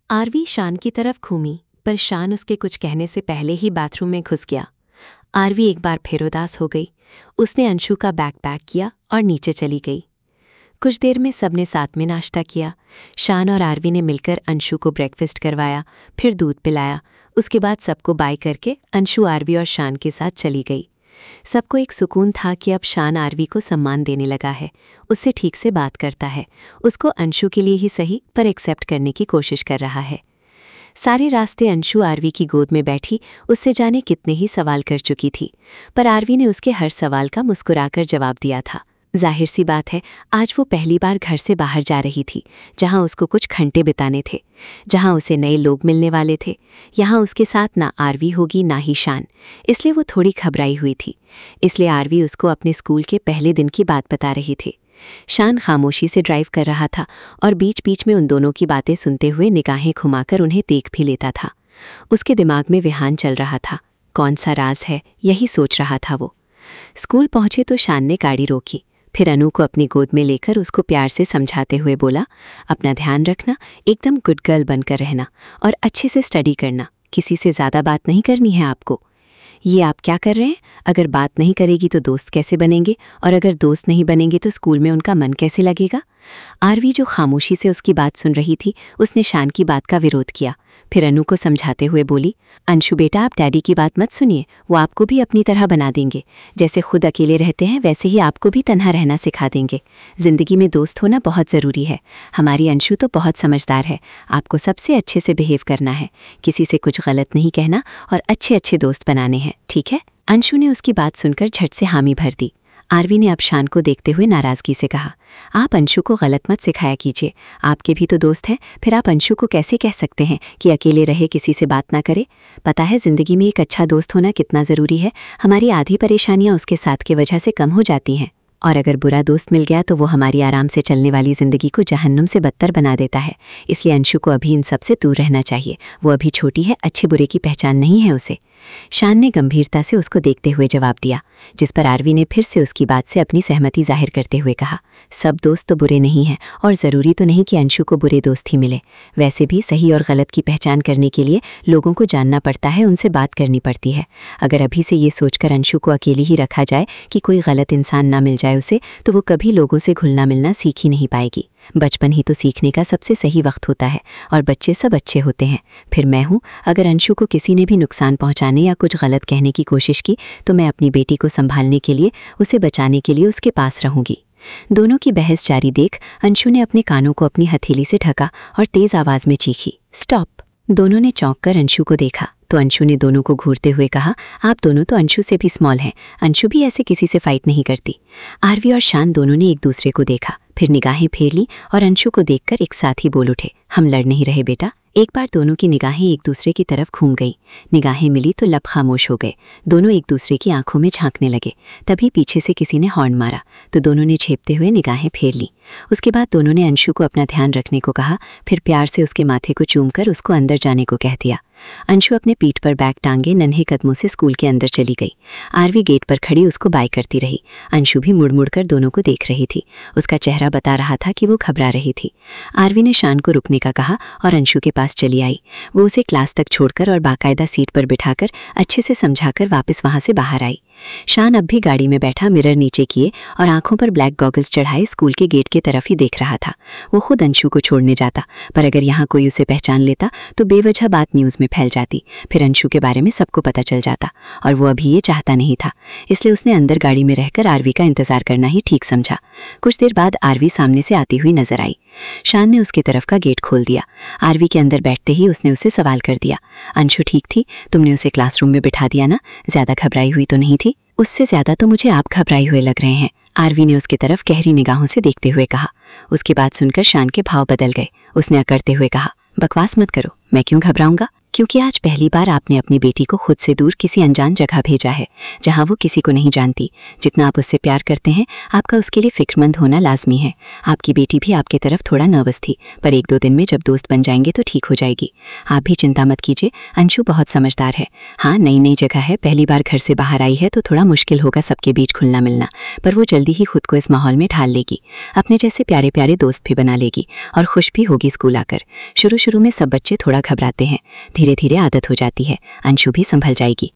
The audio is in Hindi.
आरवी शान की तरफ घूमी, पर शान उसके कुछ कहने से पहले ही बाथरूम में घुस गया। आरवी एक बार फिर उदास हो गई। उसने अंशु का बैग पैक किया और नीचे चली गई। कुछ देर में सबने साथ में नाश्ता किया। शान और आरवी ने मिलकर अंशु को ब्रेकफास्ट करवाया, फिर दूध पिलाया। उसके बाद सबको बाय करके अंशु आरवी और शान के साथ चली गई। सबको एक सुकून था कि अब शान आरवी को सम्मान देने लगा है, उससे ठीक से बात करता है, उसको अंशु के लिए ही सही पर एक्सेप्ट करने की कोशिश कर रहा है। सारे रास्ते अंशु आरवी की गोद में बैठी उससे जाने कितने ही सवाल कर चुकी थी, पर आरवी ने उसके हर सवाल का मुस्कुराकर जवाब दिया था। जाहिर सी बात है, आज वो पहली बार घर से बाहर जा रही थी, जहां उसको कुछ घंटे बिताने थे, जहां उसे नए लोग मिलने वाले थे। यहाँ उसके साथ ना आरवी होगी ना ही शान, इसलिए वो थोड़ी घबराई हुई थी। इसलिए आरवी उसको अपने स्कूल के पहले दिन की बात बता रही थी। शान खामोशी से ड्राइव कर रहा था और बीच बीच में उन दोनों की बातें सुनते हुए निगाहें घुमाकर उन्हें देख भी लेता था। उसके दिमाग में विहान चल रहा था, कौन सा राज है, यही सोच रहा था वो। स्कूल पहुंचे तो शान ने गाड़ी रोकी, फिर अनु को अपनी गोद में लेकर उसको प्यार से समझाते हुए बोला, अपना ध्यान रखना, एकदम गुड गर्ल बनकर रहना और अच्छे से स्टडी करना, किसी से ज़्यादा बात नहीं करनी है आपको। ये आप क्या कर रहे हैं? अगर बात नहीं करेगी तो दोस्त कैसे बनेंगे, और अगर दोस्त नहीं बनेंगे तो स्कूल में उनका मन कैसे लगेगा? आरवी जो खामोशी से उसकी बात सुन रही थी, उसने शान की बात का विरोध किया। फिर अनु को समझाते हुए बोली, अंशु बेटा, आप डैडी की बात मत सुनिए, वो आपको भी अपनी तरह बना देंगे। जैसे खुद अकेले रहते हैं वैसे ही आपको भी तन्हा रहना सिखा देंगे। जिंदगी में दोस्त होना बहुत ज़रूरी है। हमारी अंशु तो बहुत समझदार है, आपको सबसे अच्छे से बिहेव करना है, किसी से कुछ गलत नहीं कहना और अच्छे अच्छे दोस्त बनाने हैं, ठीक है? अंशु ने उसकी बात सुनकर झट से हामी भर दी। आरवी ने अब शान को देखते हुए नाराज़गी से कहा, आप अंशु को गलत मत सिखाया कीजिए, आपके भी तो दोस्त हैं, फिर आप अंशु को कैसे कह सकते हैं कि अकेले रहे, किसी से बात ना करे? पता है ज़िंदगी में एक अच्छा दोस्त होना कितना ज़रूरी है। हमारी आधी परेशानियाँ उसके साथ की वजह से कम हो जाती हैं, और अगर बुरा दोस्त मिल गया तो वो हमारी आराम से चलने वाली ज़िंदगी को जहन्नुम से बदतर बना देता है। इसलिए अंशु को अभी इन सब से दूर रहना चाहिए, वो अभी छोटी है, अच्छे बुरे की पहचान नहीं है उसे। शान ने गंभीरता से उसको देखते हुए जवाब दिया, जिस पर आरवी ने फिर से उसकी बात से अपनी सहमति जाहिर करते हुए कहा, सब दोस्त तो बुरे नहीं हैं और ज़रूरी तो नहीं कि अंशु को बुरे दोस्त ही मिले। वैसे भी सही और गलत की पहचान करने के लिए लोगों को जानना पड़ता है, उनसे बात करनी पड़ती है। अगर अभी से ये सोचकर अंशु को अकेली ही रखा जाए कि कोई गलत इंसान ना मिल जाए उसे, तो वो कभी लोगों से घुलना मिलना सीख ही नहीं पाएगी। बचपन ही तो सीखने का सबसे सही वक्त होता है और बच्चे सब अच्छे होते हैं। फिर मैं हूँ, अगर अंशु को किसी ने भी नुकसान पहुँचाने या कुछ गलत कहने की कोशिश की तो मैं अपनी बेटी को संभालने के लिए, उसे बचाने के लिए उसके पास रहूँगी। दोनों की बहस जारी देख अंशु ने अपने कानों को अपनी हथेली से ढका और तेज़ आवाज़ में चीखी, स्टॉप। दोनों ने चौंक कर अंशु को देखा तो अंशु ने दोनों को घूरते हुए कहा, आप दोनों तो अंशु से भी स्मॉल हैं, अंशु भी ऐसे किसी से फाइट नहीं करती। आरवी और शान दोनों ने एक दूसरे को देखा, फिर निगाहें फेर ली और अंशु को देखकर एक साथ ही बोल उठे, हम लड़ नहीं रहे बेटा। एक बार दोनों की निगाहें एक दूसरे की तरफ घूम गईं। निगाहें मिली तो लब खामोश हो गए। दोनों एक दूसरे की आंखों में झांकने लगे। तभी पीछे से किसी ने हॉर्न मारा तो दोनों ने झेपते हुए निगाहें फेर ली। उसके बाद दोनों ने अंशु को अपना ध्यान रखने को कहा, फिर प्यार से उसके माथे को चूमकर उसको अंदर जाने को कह दिया। अंशु अपने पीठ पर बैग टांगे नन्हे कदमों से स्कूल के अंदर चली गई। आरवी गेट पर खड़ी उसको बाय करती रही। अंशु भी मुड़ मुड़ कर दोनों को देख रही थी। उसका चेहरा बता रहा था कि वो घबरा रही थी। आरवी ने शान को रुकने का कहा और अंशु के पास चली आई। वो उसे क्लास तक छोड़कर और बाकायदा सीट पर बिठाकर अच्छे से समझाकर वापस वहां से बाहर आई। शान अब भी गाड़ी में बैठा मिरर नीचे किए और आंखों पर ब्लैक गॉगल्स चढ़ाए स्कूल के गेट की तरफ ही देख रहा था। वो खुद अंशु को छोड़ने जाता, पर अगर यहाँ कोई उसे पहचान लेता तो बेवजह बात न्यूज़ में फैल जाती, फिर अंशु के बारे में सबको पता चल जाता, और वो अभी ये चाहता नहीं था। इसलिए उसने अंदर गाड़ी में रहकर आरवी का इंतजार करना ही ठीक समझा। कुछ देर बाद आरवी सामने से आती हुई नजर आई। शान ने उसकी तरफ का गेट खोल दिया। आरवी के अंदर बैठते ही उसने उसे सवाल कर दिया, अंशु ठीक थी? तुमने उसे क्लासरूम में बिठा दिया ना? ज्यादा घबराई हुई तो नहीं थी? उससे ज्यादा तो मुझे आप घबराई हुए लग रहे हैं, आरवी ने उसकी तरफ गहरी निगाहों से देखते हुए कहा। उसकी बात सुनकर शान के भाव बदल गए। उसने अकड़ते हुए कहा, बकवास मत करो, मैं क्यों घबराऊंगा? क्योंकि आज पहली बार आपने अपनी बेटी को खुद से दूर किसी अनजान जगह भेजा है, जहां वो किसी को नहीं जानती। जितना आप उससे प्यार करते हैं, आपका उसके लिए फिक्रमंद होना लाजमी है। आपकी बेटी भी आपके तरफ थोड़ा नर्वस थी, पर 1-2 दिन में जब दोस्त बन जाएंगे तो ठीक हो जाएगी। आप भी चिंता मत कीजिए, अंशु बहुत समझदार है। हाँ, नई नई जगह है, पहली बार घर से बाहर आई है तो थोड़ा मुश्किल होगा सबके बीच घुलना मिलना, पर वो जल्दी ही खुद को इस माहौल में ढाल लेगी। अपने जैसे प्यारे प्यारे दोस्त भी बना लेगी और खुश भी होगी स्कूल आकर। शुरू शुरू में सब बच्चे थोड़ा घबराते हैं, धीरे धीरे आदत हो जाती है, अंशु भी संभल जाएगी।